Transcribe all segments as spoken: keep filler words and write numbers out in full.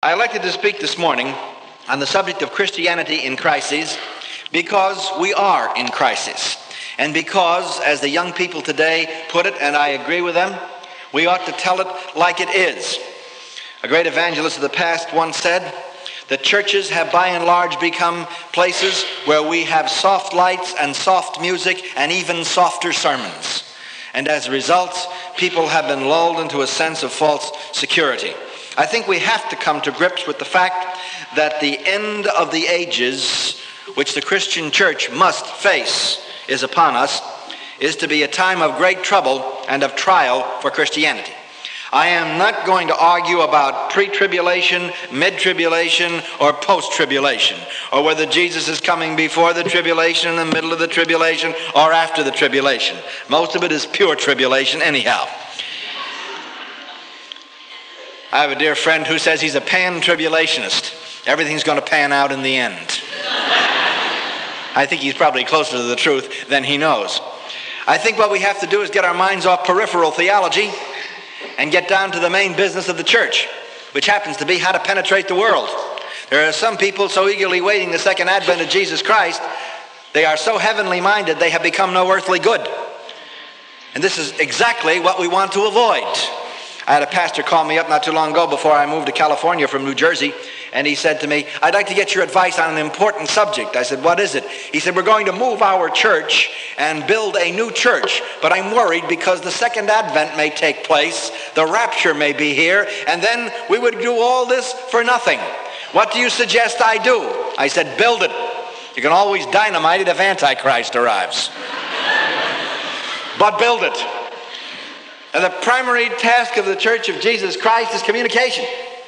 I elected to speak this morning on the subject of Christianity in crises because we are in crisis. And because, as the young people today put it, and I agree with them, we ought to tell it like it is. A great evangelist of the past once said that churches have by and large become places where we have soft lights and soft music and even softer sermons. And as a result, people have been lulled into a sense of false security. I think we have to come to grips with the fact that the end of the ages, which the Christian church must face, is upon us, is to be a time of great trouble and of trial for Christianity. I am not going to argue about pre-tribulation, mid-tribulation, or post-tribulation, or whether Jesus is coming before the tribulation, in the middle of the tribulation, or after the tribulation. Most of it is pure tribulation anyhow. I have a dear friend who says he's a pan-tribulationist. Everything's going to pan out in the end. I think he's probably closer to the truth than he knows. I think what we have to do is get our minds off peripheral theology and get down to the main business of the church, which happens to be how to penetrate the world. There are some people so eagerly waiting the second advent of Jesus Christ, they are so heavenly minded they have become no earthly good. And this is exactly what we want to avoid. I had a pastor call me up not too long ago before I moved to California from New Jersey, and he said to me, "I'd like to get your advice on an important subject." I said, "What is it?" He said, "We're going to move our church and build a new church, but I'm worried because the second advent may take place, the rapture may be here, and then we would do all this for nothing. What do you suggest I do?" I said, "Build it. You can always dynamite it if Antichrist arrives. But build it." And the primary task of the Church of Jesus Christ is communication.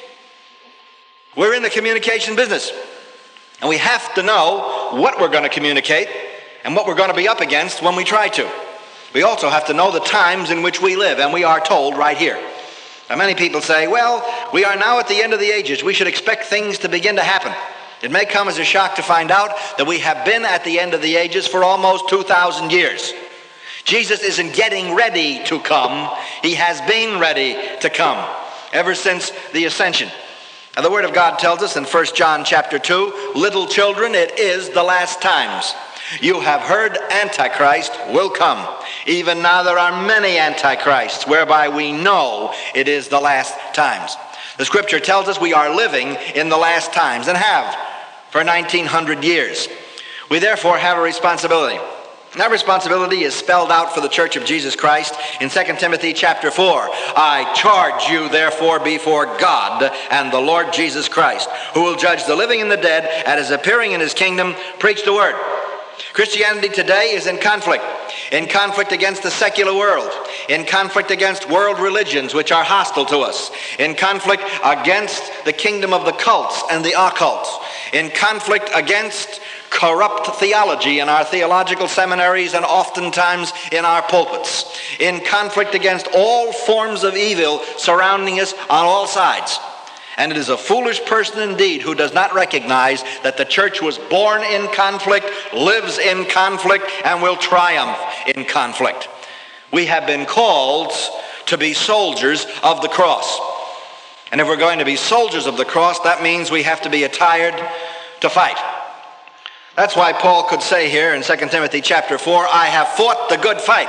We're in the communication business. And we have to know what we're going to communicate and what we're going to be up against when we try to. We also have to know the times in which we live, and we are told right here. Now, many people say, well, we are now at the end of the ages. We should expect things to begin to happen. It may come as a shock to find out that we have been at the end of the ages for almost two thousand years. Jesus isn't getting ready to come. He has been ready to come ever since the ascension. Now, the Word of God tells us in First John chapter two, "Little children, it is the last times. You have heard Antichrist will come. Even now there are many Antichrists, whereby we know it is the last times." The Scripture tells us we are living in the last times and have for nineteen hundred years. We therefore have a responsibility. And that responsibility is spelled out for the Church of Jesus Christ in Second Timothy chapter four. "I charge you therefore before God and the Lord Jesus Christ, who will judge the living and the dead at his appearing in his kingdom, preach the word." Christianity today is in conflict. In conflict against the secular world. In conflict against world religions which are hostile to us. In conflict against the kingdom of the cults and the occults. In conflict against corrupt theology in our theological seminaries and oftentimes in our pulpits. In conflict against all forms of evil surrounding us on all sides. And it is a foolish person indeed who does not recognize that the church was born in conflict, lives in conflict, and will triumph in conflict. We have been called to be soldiers of the cross. And if we're going to be soldiers of the cross, that means we have to be attired to fight. That's why Paul could say here in Second Timothy chapter four, "I have fought the good fight."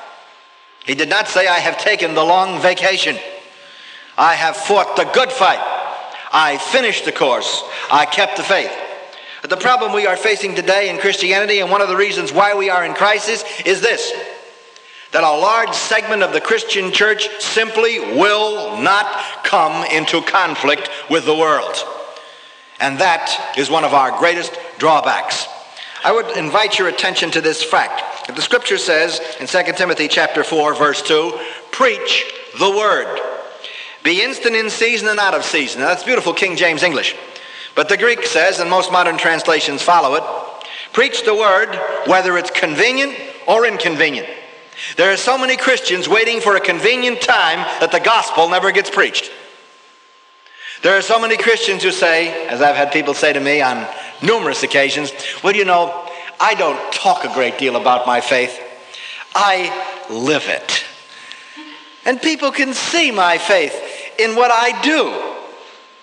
He did not say, "I have taken the long vacation." I have fought the good fight. I finished the course. I kept the faith. But the problem we are facing today in Christianity, and one of the reasons why we are in crisis, is this: that a large segment of the Christian church simply will not come into conflict with the world. And that is one of our greatest drawbacks. I would invite your attention to this fact. That the Scripture says in Second Timothy chapter four, verse two, "Preach the word. Be instant in season and out of season." Now, that's beautiful King James English. But the Greek says, and most modern translations follow it, "Preach the word whether it's convenient or inconvenient." There are so many Christians waiting for a convenient time that the gospel never gets preached. There are so many Christians who say, as I've had people say to me on numerous occasions, "Well, you know, I don't talk a great deal about my faith. I live it. And people can see my faith in what I do.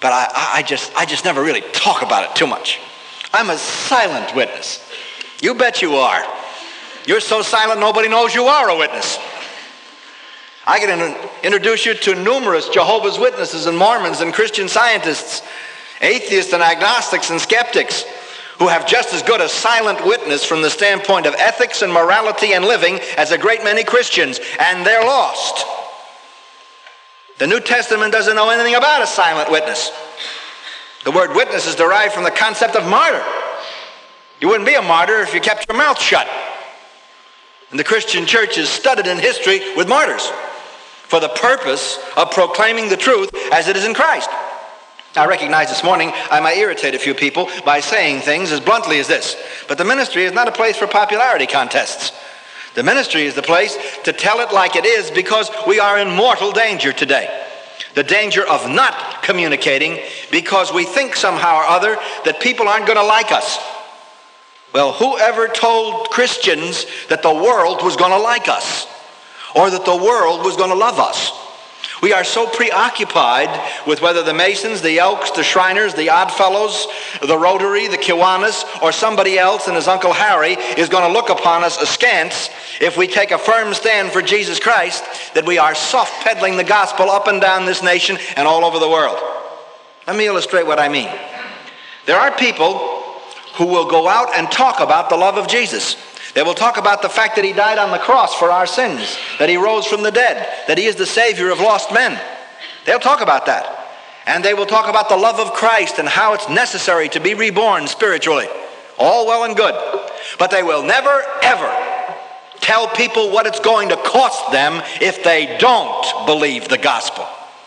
but I, I, just, I just never really talk about it too much. I'm a silent witness. You bet you are. You're so silent nobody knows you are a witness. I can in- introduce you to numerous Jehovah's Witnesses and Mormons and Christian Scientists, atheists and agnostics and skeptics who have just as good a silent witness from the standpoint of ethics and morality and living as a great many Christians, and they're lost. The New Testament doesn't know anything about a silent witness. The word witness is derived from the concept of martyr. You wouldn't be a martyr if you kept your mouth shut. And the Christian church is studded in history with martyrs for the purpose of proclaiming the truth as it is in Christ. I recognize this morning I might irritate a few people by saying things as bluntly as this, but the ministry is not a place for popularity contests. The ministry is the place to tell it like it is, because we are in mortal danger today. The danger of not communicating because we think somehow or other that people aren't going to like us. Well, whoever told Christians that the world was going to like us or that the world was going to love us? We are so preoccupied with whether the Masons, the Elks, the Shriners, the Oddfellows, the Rotary, the Kiwanis, or somebody else and his Uncle Harry is going to look upon us askance if we take a firm stand for Jesus Christ, that we are soft-peddling the gospel up and down this nation and all over the world. Let me illustrate what I mean. There are people who will go out and talk about the love of Jesus. They will talk about the fact that he died on the cross for our sins, that he rose from the dead, that he is the Savior of lost men. They'll talk about that. And they will talk about the love of Christ and how it's necessary to be reborn spiritually. All well and good. But they will never, ever tell people what it's going to cost them if they don't believe the gospel.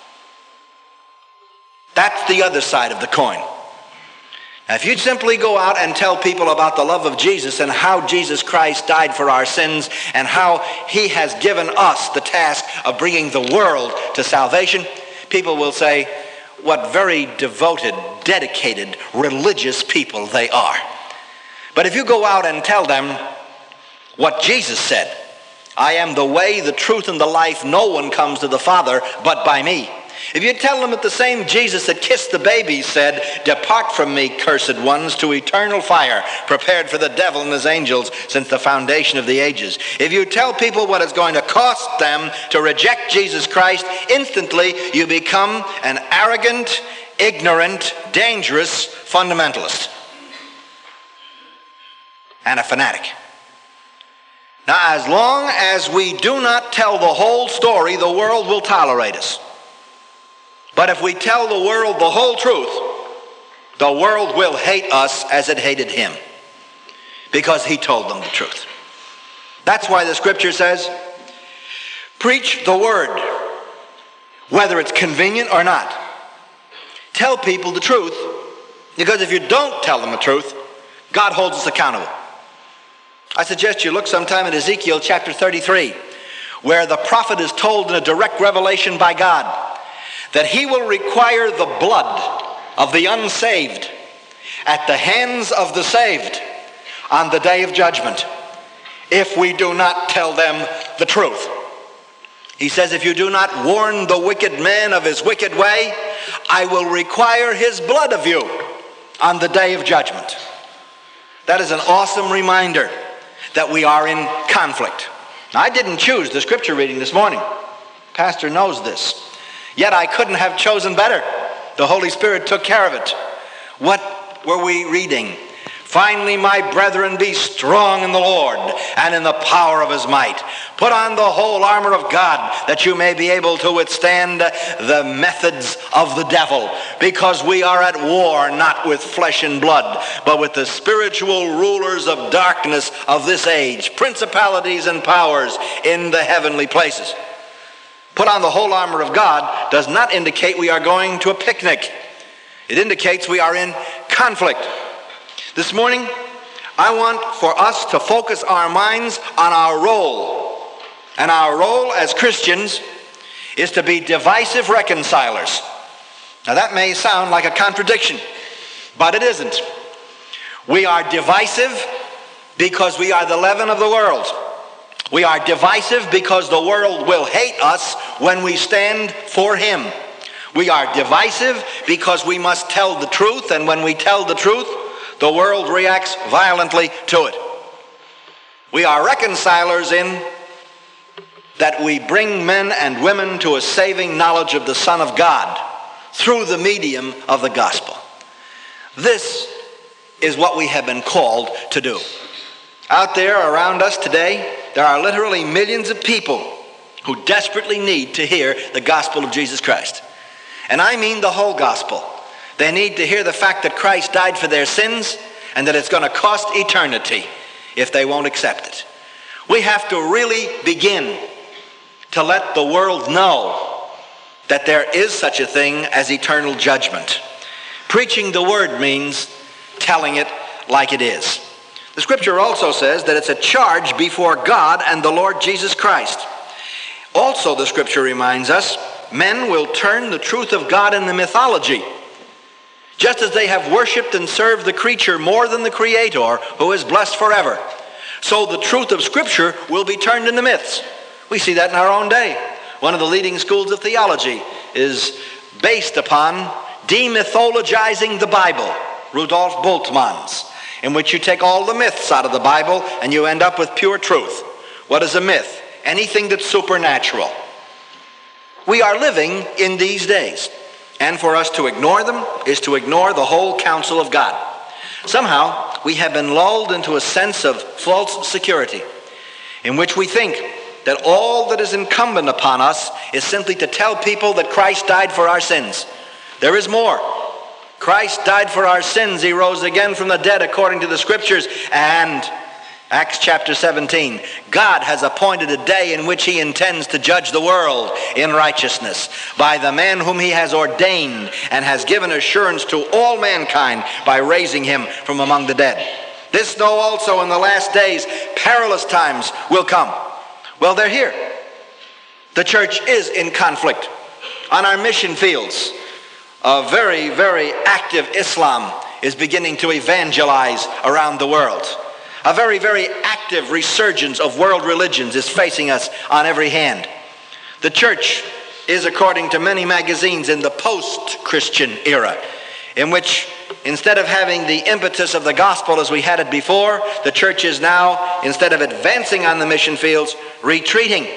That's the other side of the coin. Now, if you'd simply go out and tell people about the love of Jesus and how Jesus Christ died for our sins and how he has given us the task of bringing the world to salvation, people will say, what very devoted, dedicated, religious people they are. But if you go out and tell them what Jesus said, I am the way, the truth, and the life, no one comes to the Father but by me. If you tell them that the same Jesus that kissed the baby said, depart from me, cursed ones, to eternal fire, prepared for the devil and his angels since the foundation of the ages. If you tell people what it's going to cost them to reject Jesus Christ, instantly you become an arrogant, ignorant, dangerous fundamentalist and a fanatic. Now, as long as we do not tell the whole story, the world will tolerate us. But if we tell the world the whole truth, the world will hate us as it hated him, because he told them the truth. That's why the scripture says, preach the word, whether it's convenient or not. Tell people the truth, because if you don't tell them the truth, God holds us accountable. I suggest you look sometime at Ezekiel chapter thirty-three, where the prophet is told in a direct revelation by God that he will require the blood of the unsaved at the hands of the saved on the day of judgment if we do not tell them the truth. He says, if you do not warn the wicked man of his wicked way, I will require his blood of you on the day of judgment. That is an awesome reminder that we are in conflict. Now, I didn't choose the scripture reading this morning. Pastor knows this. Yet I couldn't have chosen better. The Holy Spirit took care of it. What were we reading? Finally, my brethren, be strong in the Lord and in the power of his might. Put on the whole armor of God, that you may be able to withstand the methods of the devil. Because we are at war, not with flesh and blood, but with the spiritual rulers of darkness of this age, principalities and powers in the heavenly places. Put on the whole armor of God does not indicate we are going to a picnic. It indicates we are in conflict. This morning, I want for us to focus our minds on our role. And our role as Christians is to be divisive reconcilers. Now that may sound like a contradiction, but it isn't. We are divisive because we are the leaven of the world. We are divisive because the world will hate us when we stand for him. We are divisive because we must tell the truth, and when we tell the truth, the world reacts violently to it. We are reconcilers in that we bring men and women to a saving knowledge of the Son of God through the medium of the gospel. This is what we have been called to do. Out there around us today, there are literally millions of people who desperately need to hear the gospel of Jesus Christ. And I mean the whole gospel. They need to hear the fact that Christ died for their sins and that it's going to cost eternity if they won't accept it. We have to really begin to let the world know that there is such a thing as eternal judgment. Preaching the word means telling it like it is. The scripture also says that it's a charge before God and the Lord Jesus Christ. Also, the scripture reminds us, men will turn the truth of God in the mythology, just as they have worshipped and served the creature more than the Creator, who is blessed forever. So the truth of Scripture will be turned into myths. We see that in our own day. One of the leading schools of theology is based upon demythologizing the Bible, Rudolf Bultmann's, in which you take all the myths out of the Bible and you end up with pure truth. What is a myth? Anything that's supernatural. We are living in these days, and for us to ignore them is to ignore the whole counsel of God. Somehow, we have been lulled into a sense of false security, in which we think that all that is incumbent upon us is simply to tell people that Christ died for our sins. There is more. Christ died for our sins. He rose again from the dead according to the scriptures. And Acts chapter seventeen, God has appointed a day in which he intends to judge the world in righteousness by the man whom he has ordained and has given assurance to all mankind by raising him from among the dead. This though also in the last days perilous times will come. Well, they're here. The church is in conflict. On our mission fields, a very, very active Islam is beginning to evangelize around the world. A very, very active resurgence of world religions is facing us on every hand. The church is, according to many magazines, in the post-Christian era, in which instead of having the impetus of the gospel as we had it before, the church is now, instead of advancing on the mission fields, retreating.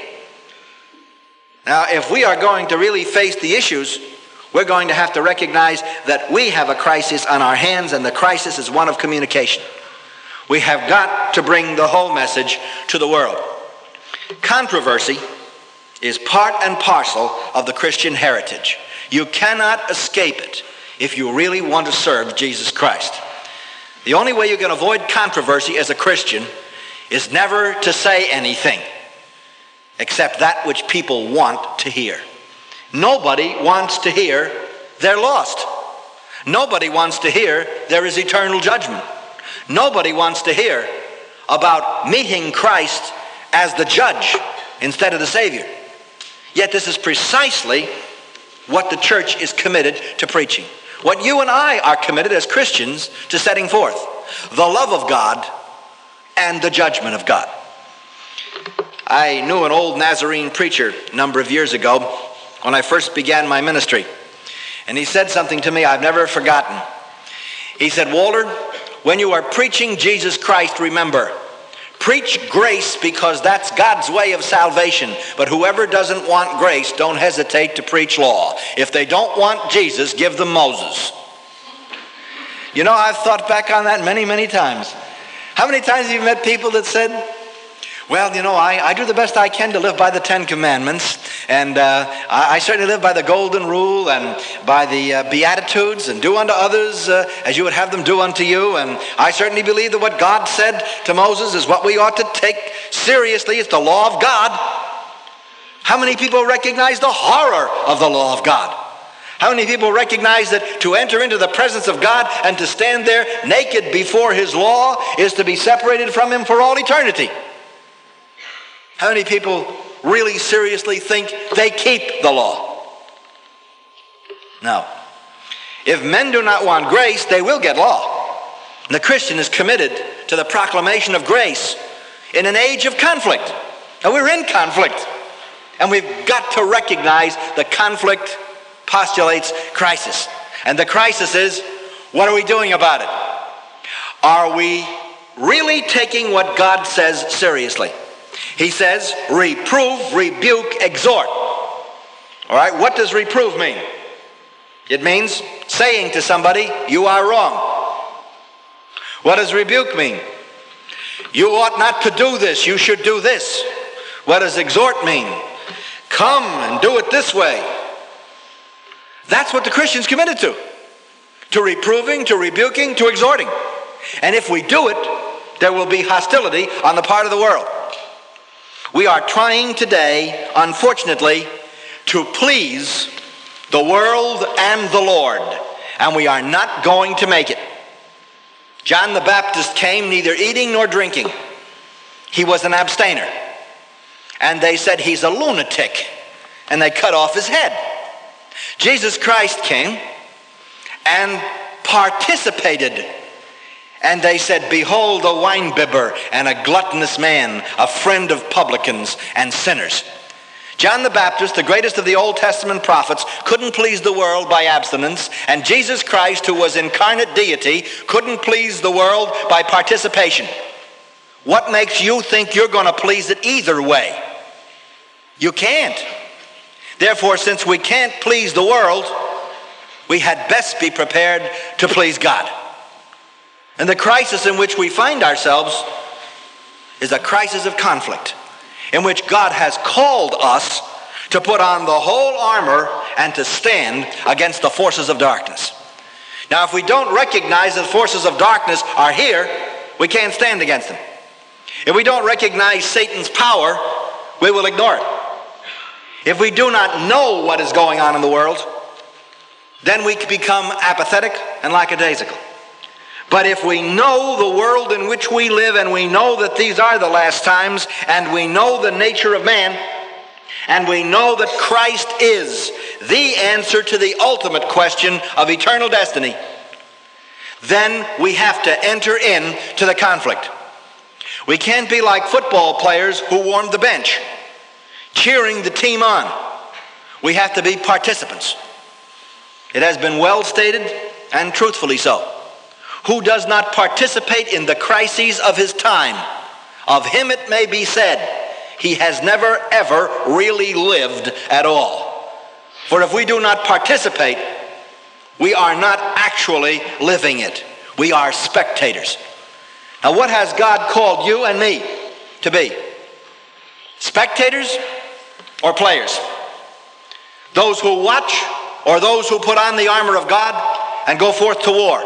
Now, if we are going to really face the issues, we're going to have to recognize that we have a crisis on our hands, and the crisis is one of communication. We have got to bring the whole message to the world. Controversy is part and parcel of the Christian heritage. You cannot escape it if you really want to serve Jesus Christ. The only way you can avoid controversy as a Christian is never to say anything except that which people want to hear. Nobody wants to hear they're lost. Nobody wants to hear there is eternal judgment. Nobody wants to hear about meeting Christ as the judge instead of the Savior. Yet this is precisely what the church is committed to preaching. What you and I are committed as Christians to setting forth. The love of God and the judgment of God. I knew an old Nazarene preacher a number of years ago when I first began my ministry. And he said something to me I've never forgotten. He said, Walter, when you are preaching Jesus Christ, remember, preach grace because that's God's way of salvation. But whoever doesn't want grace, don't hesitate to preach law. If they don't want Jesus, give them Moses. You know, I've thought back on that many, many times. How many times have you met people that said, well, you know, I, I do the best I can to live by the Ten Commandments, and uh, I, I certainly live by the Golden Rule and by the uh, Beatitudes, and do unto others uh, as you would have them do unto you, and I certainly believe that what God said to Moses is what we ought to take seriously. It's the law of God. How many people recognize the horror of the law of God? How many people recognize that to enter into the presence of God and to stand there naked before his law is to be separated from him for all eternity? How many people really seriously think they keep the law? No. If men do not want grace, they will get law. And the Christian is committed to the proclamation of grace in an age of conflict. And we're in conflict. And we've got to recognize the conflict postulates crisis. And the crisis is, what are we doing about it? Are we really taking what God says seriously? He says, reprove, rebuke, exhort. All right, what does reprove mean? It means saying to somebody, you are wrong. What does rebuke mean? You ought not to do this, you should do this. What does exhort mean? Come and do it this way. That's what the Christian's committed to. To reproving, to rebuking, to exhorting. And if we do it, there will be hostility on the part of the world. We are trying today, unfortunately, to please the world and the Lord, and we are not going to make it. John the Baptist came neither eating nor drinking. He was an abstainer. And they said he's a lunatic, and they cut off his head. Jesus Christ came and participated, and they said, behold, a winebibber and a gluttonous man, a friend of publicans and sinners. John the Baptist, the greatest of the Old Testament prophets, couldn't please the world by abstinence, and Jesus Christ, who was incarnate deity, couldn't please the world by participation. What makes you think you're going to please it either way? You can't. Therefore, since we can't please the world, we had best be prepared to please God. And the crisis in which we find ourselves is a crisis of conflict, in which God has called us to put on the whole armor and to stand against the forces of darkness. Now, if we don't recognize that the forces of darkness are here, we can't stand against them. If we don't recognize Satan's power, we will ignore it. If we do not know what is going on in the world, then we become apathetic and lackadaisical. But if we know the world in which we live, and we know that these are the last times, and we know the nature of man, and we know that Christ is the answer to the ultimate question of eternal destiny, then we have to enter into the conflict. We can't be like football players who warm the bench, cheering the team on. We have to be participants. It has been well stated, and truthfully so. Who does not participate in the crises of his time, of him it may be said, he has never ever really lived at all. For if we do not participate, we are not actually living it. We are spectators. Now, what has God called you and me to be? Spectators or players? Those who watch or those who put on the armor of God and go forth to war?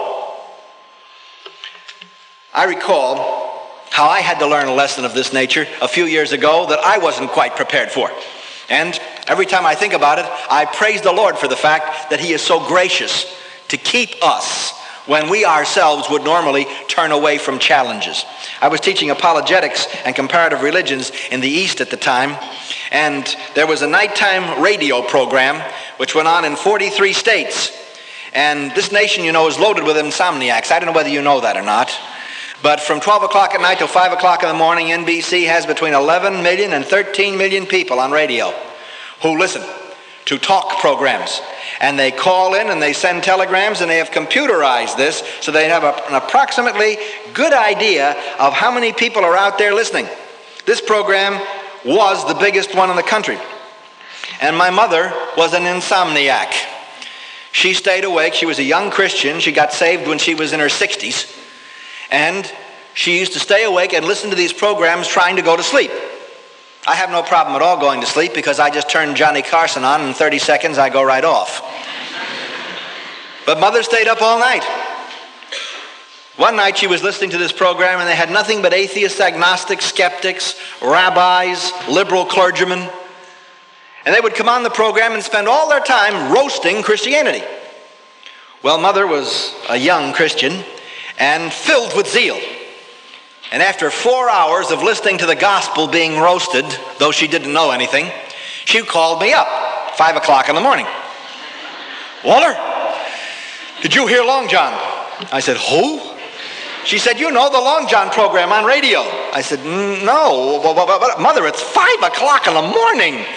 I recall how I had to learn a lesson of this nature a few years ago that I wasn't quite prepared for. And every time I think about it, I praise the Lord for the fact that he is so gracious to keep us when we ourselves would normally turn away from challenges. I was teaching apologetics and comparative religions in the East at the time, and there was a nighttime radio program which went on in forty-three states. And this nation, you know, is loaded with insomniacs. I don't know whether you know that or not. But from twelve o'clock at night till five o'clock in the morning, N B C has between eleven million and thirteen million people on radio who listen to talk programs. And they call in and they send telegrams, and they have computerized this so they have a, an approximately good idea of how many people are out there listening. This program was the biggest one in the country. And my mother was an insomniac. She stayed awake. She was a young Christian. She got saved when she was in her sixties. And she used to stay awake and listen to these programs trying to go to sleep. I have no problem at all going to sleep because I just turn Johnny Carson on and in thirty seconds I go right off. But Mother stayed up all night. One night she was listening to this program and they had nothing but atheists, agnostics, skeptics, rabbis, liberal clergymen. And they would come on the program and spend all their time roasting Christianity. Well, Mother was a young Christian and filled with zeal. And after four hours of listening to the gospel being roasted, though she didn't know anything, she called me up, five o'clock in the morning. Walter, did you hear Long John? I said, who? She said, you know, the Long John program on radio. I said, no, Mother, it's five o'clock in the morning.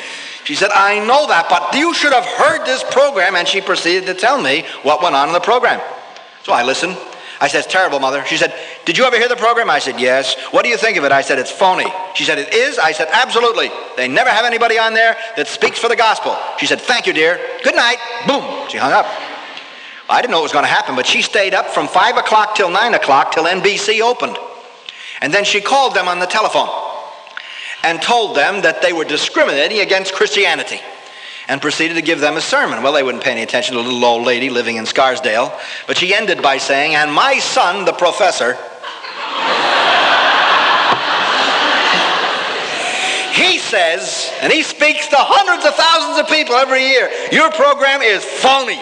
She said, I know that, but you should have heard this program. And she proceeded to tell me what went on in the program. So I listened. I said, it's terrible, Mother. She said, did you ever hear the program? I said, yes. What do you think of it? I said, it's phony. She said, it is? I said, absolutely. They never have anybody on there that speaks for the gospel. She said, thank you, dear. Good night. Boom. She hung up. I didn't know what was going to happen, but she stayed up from five o'clock till nine o'clock till N B C opened. And then she called them on the telephone and told them that they were discriminating against Christianity and proceeded to give them a sermon. Well, they wouldn't pay any attention to a little old lady living in Scarsdale, but she ended by saying, and my son, the professor, he says, and he speaks to hundreds of thousands of people every year, your program is phony.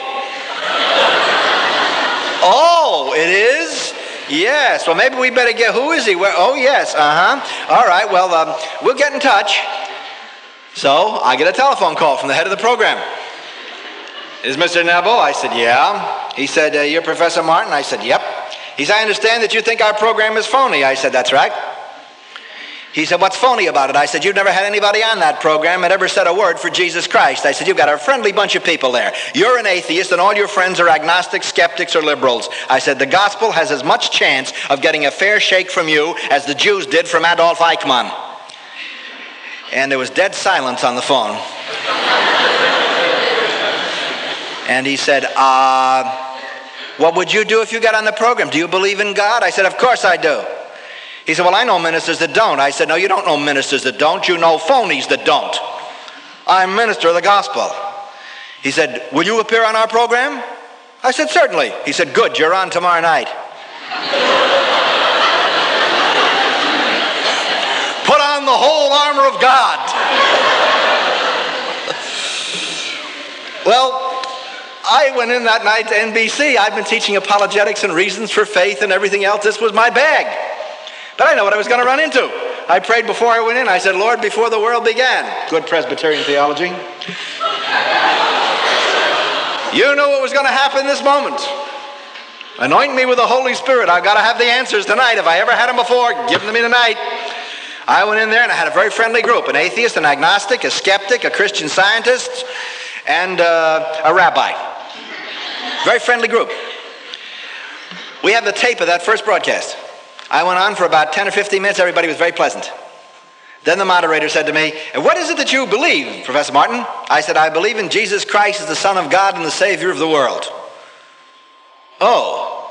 Oh, it is? Yes. Well, maybe we better get, who is he? Where, oh, yes. Uh-huh. All right. Well, um, we'll get in touch. So I get a telephone call from the head of the program. Is Mister Nebel? I said, yeah. He said, uh, you're Professor Martin? I said, yep. He said, I understand that you think our program is phony. I said, that's right. He said, what's phony about it? I said, you've never had anybody on that program that ever said a word for Jesus Christ. I said, you've got a friendly bunch of people there. You're an atheist and all your friends are agnostics, skeptics, or liberals. I said, the gospel has as much chance of getting a fair shake from you as the Jews did from Adolf Eichmann. And there was dead silence on the phone. And he said, uh, what would you do if you got on the program? Do you believe in God? I said, of course I do. He said, well, I know ministers that don't. I said, no, you don't know ministers that don't. You know phonies that don't. I'm a minister of the gospel. He said, will you appear on our program? I said, certainly. He said, good, you're on tomorrow night. Put on the whole armor of God. Well, I went in that night to N B C. I've been teaching apologetics and reasons for faith and everything else. This was my bag. But I know what I was going to run into. I prayed before I went in. I said, Lord, before the world began. Good Presbyterian theology. You knew what was going to happen in this moment. Anoint me with the Holy Spirit. I've got to have the answers tonight. If I ever had them before, give them to me tonight. I went in there and I had a very friendly group. An atheist, an agnostic, a skeptic, a Christian scientist, and uh, a rabbi. Very friendly group. We have the tape of that first broadcast. I went on for about ten or fifteen minutes. Everybody was very pleasant. Then the moderator said to me, what is it that you believe, Professor Martin? I said, I believe in Jesus Christ as the Son of God and the Savior of the world. Oh.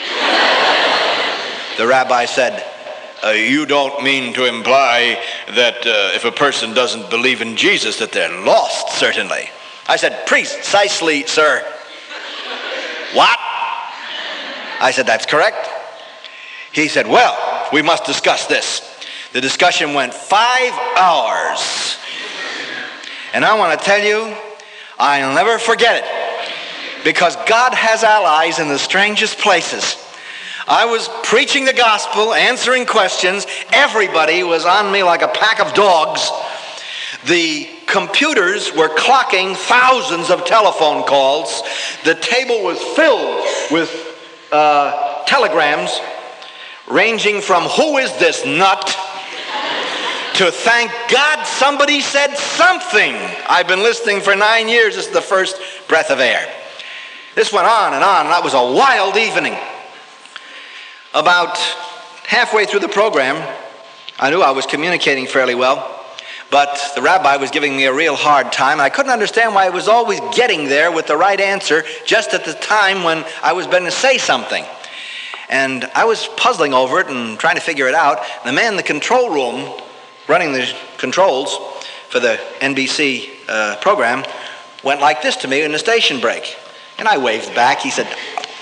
The rabbi said, uh, you don't mean to imply that uh, if a person doesn't believe in Jesus that they're lost, certainly. I said, precisely, sir. What? I said, that's correct. He said, well, we must discuss this. The discussion went five hours. And I want to tell you, I'll never forget it. Because God has allies in the strangest places. I was preaching the gospel, answering questions. Everybody was on me like a pack of dogs. The computers were clocking thousands of telephone calls. The table was filled with uh, telegrams ranging from who is this nut to thank God somebody said something. I've been listening for nine years. This is the first breath of air. This went on and on, and that was a wild evening. About halfway through the program, I knew I was communicating fairly well, but the rabbi was giving me a real hard time, and I couldn't understand why I was always getting there with the right answer just at the time when I was going to say something. And I was puzzling over it and trying to figure it out. The man in the control room, running the controls for the N B C uh, program, went like this to me in the station break. And I waved back. He said,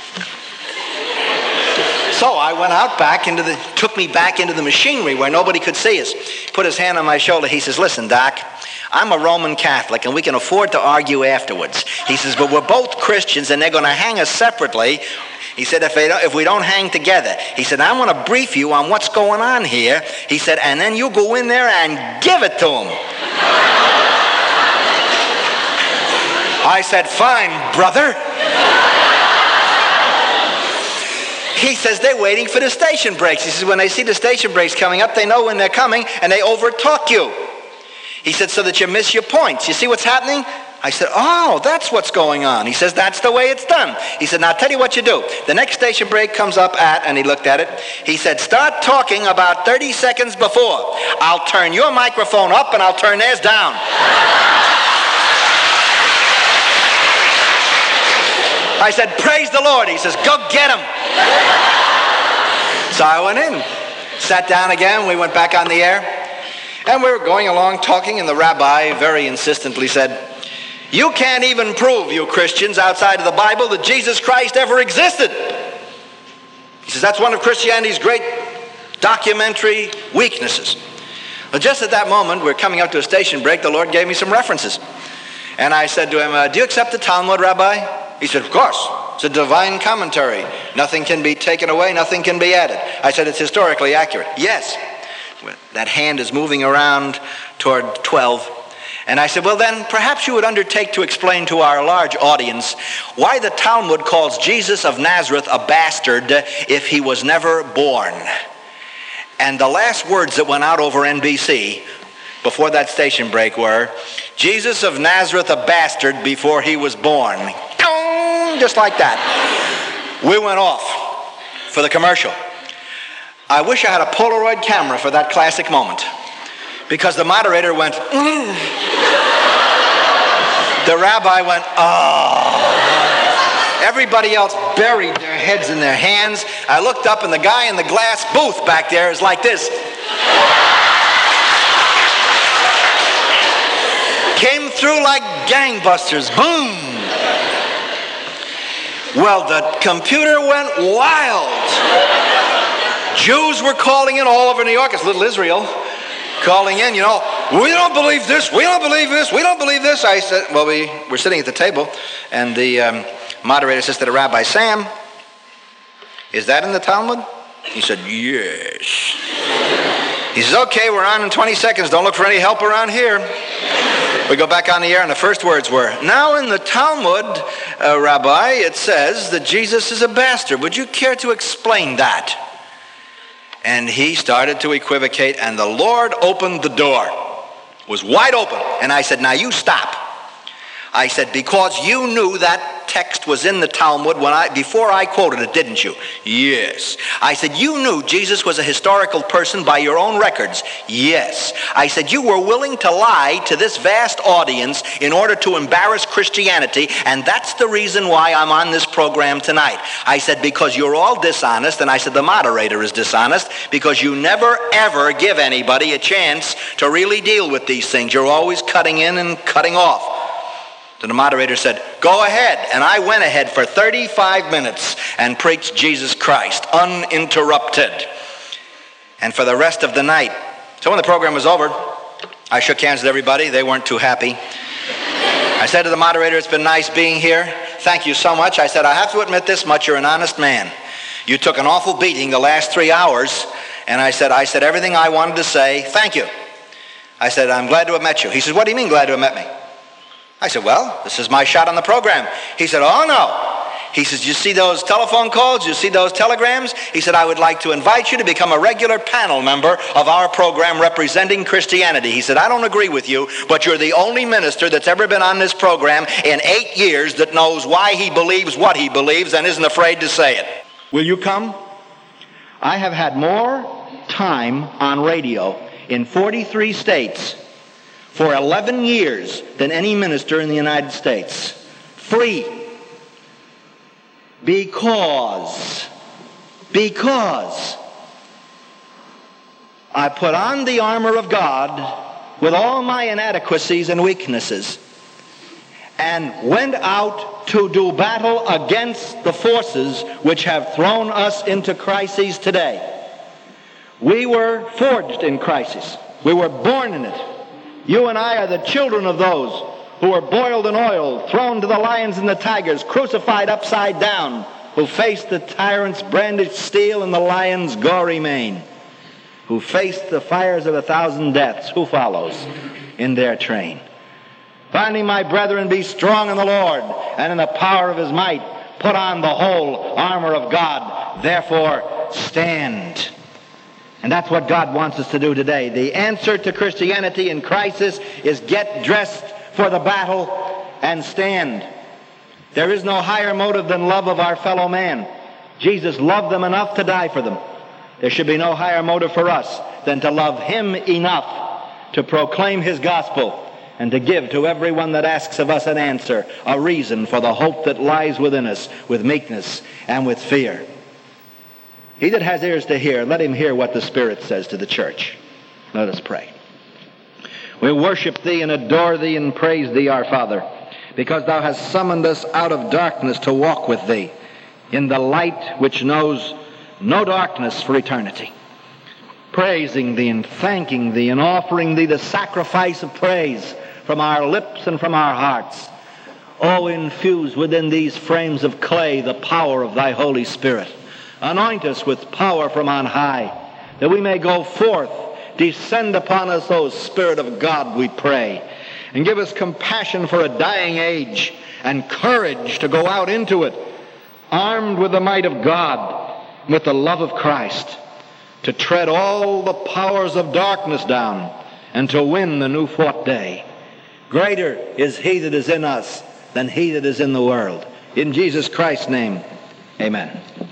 so I went out back into the, took me back into the machinery where nobody could see us. Put his hand on my shoulder. He says, listen, Doc, I'm a Roman Catholic and we can afford to argue afterwards. He says, but we're both Christians and they're going to hang us separately. He said, if, they don't, if we don't hang together. He said, I want to brief you on what's going on here. He said, and then you go in there and give it to him. I said, fine, brother. He says, they're waiting for the station breaks. He says, when they see the station breaks coming up, they know when they're coming, and they overtalk you. He said, so that you miss your points. You see what's happening? I said, oh, that's what's going on. He says, that's the way it's done. He said, now I'll tell you what you do. The next station break comes up at, and he looked at it. He said, start talking about thirty seconds before. I'll turn your microphone up and I'll turn theirs down. I said, praise the Lord. He says, go get him. So I went in, sat down again. We went back on the air. And we were going along talking, and the rabbi very insistently said, you can't even prove, you Christians, outside of the Bible that Jesus Christ ever existed. He says, that's one of Christianity's great documentary weaknesses. Well, just at that moment, we're coming up to a station break, the Lord gave me some references. And I said to him, uh, do you accept the Talmud, Rabbi? He said, of course. It's a divine commentary. Nothing can be taken away, nothing can be added. I said, it's historically accurate. Yes. That hand is moving around toward twelve. And I said, well then, perhaps you would undertake to explain to our large audience why the Talmud calls Jesus of Nazareth a bastard if he was never born. And the last words that went out over N B C before that station break were, Jesus of Nazareth a bastard before he was born. Just like that. We went off for the commercial. I wish I had a Polaroid camera for that classic moment, because the moderator went, mm. The rabbi went, oh. Everybody else buried their heads in their hands. I looked up, and the guy in the glass booth back there is like this. Came through like gangbusters. Boom. Well, the computer went wild. Jews were calling in all over New York. It's little Israel calling in, you know, we don't believe this, we don't believe this, we don't believe this. I said, well, we were sitting at the table, and the um, moderator says to the rabbi, Sam, is that in the Talmud? He said, yes. He says, okay, we're on in twenty seconds. Don't look for any help around here. We go back on the air, and the first words were, now in the Talmud, uh, Rabbi, it says that Jesus is a bastard. Would you care to explain that? And he started to equivocate, and the Lord opened the door. It was wide open. And I said, now you stop. I said, because you knew that text was in the Talmud when I before I quoted it, didn't you? Yes. I said, you knew Jesus was a historical person by your own records. Yes. I said, you were willing to lie to this vast audience in order to embarrass Christianity, and that's the reason why I'm on this program tonight. I said, because you're all dishonest, and I said, the moderator is dishonest, because you never, ever give anybody a chance to really deal with these things. You're always cutting in and cutting off. Then the moderator said, go ahead. And I went ahead for thirty-five minutes and preached Jesus Christ, uninterrupted. And for the rest of the night. So when the program was over, I shook hands with everybody. They weren't too happy. I said to the moderator, it's been nice being here. Thank you so much. I said, I have to admit this much, you're an honest man. You took an awful beating the last three hours. And I said, I said everything I wanted to say. Thank you. I said, I'm glad to have met you. He said, what do you mean glad to have met me? I said, well, this is my shot on the program. He said, oh, no. He says, you see those telephone calls? You see those telegrams? He said, I would like to invite you to become a regular panel member of our program representing Christianity. He said, I don't agree with you, but you're the only minister that's ever been on this program in eight years that knows why he believes what he believes and isn't afraid to say it. Will you come? I have had more time on radio in forty-three states for eleven years than any minister in the United States. Free. Because, because I put on the armor of God with all my inadequacies and weaknesses and went out to do battle against the forces which have thrown us into crises today. We were forged in crisis. We were born in it. You and I are the children of those who were boiled in oil, thrown to the lions and the tigers, crucified upside down, who faced the tyrant's brandished steel and the lion's gory mane, who faced the fires of a thousand deaths. Who follows in their train? Finally, my brethren, be strong in the Lord and in the power of his might. Put on the whole armor of God. Therefore, stand. And that's what God wants us to do today. The answer to Christianity in crisis is get dressed for the battle and stand. There is no higher motive than love of our fellow man. Jesus loved them enough to die for them. There should be no higher motive for us than to love him enough to proclaim his gospel and to give to everyone that asks of us an answer, a reason for the hope that lies within us with meekness and with fear. He that has ears to hear, let him hear what the Spirit says to the church. Let us pray. We worship thee and adore thee and praise thee, our Father, because thou hast summoned us out of darkness to walk with thee in the light which knows no darkness for eternity. Praising thee and thanking thee and offering thee the sacrifice of praise from our lips and from our hearts. Oh, infuse within these frames of clay the power of thy Holy Spirit. Anoint us with power from on high, that we may go forth. Descend upon us, O Spirit of God, we pray, and give us compassion for a dying age and courage to go out into it, armed with the might of God, with the love of Christ, to tread all the powers of darkness down and to win the new fought day. Greater is he that is in us than he that is in the world. In Jesus Christ's name, amen.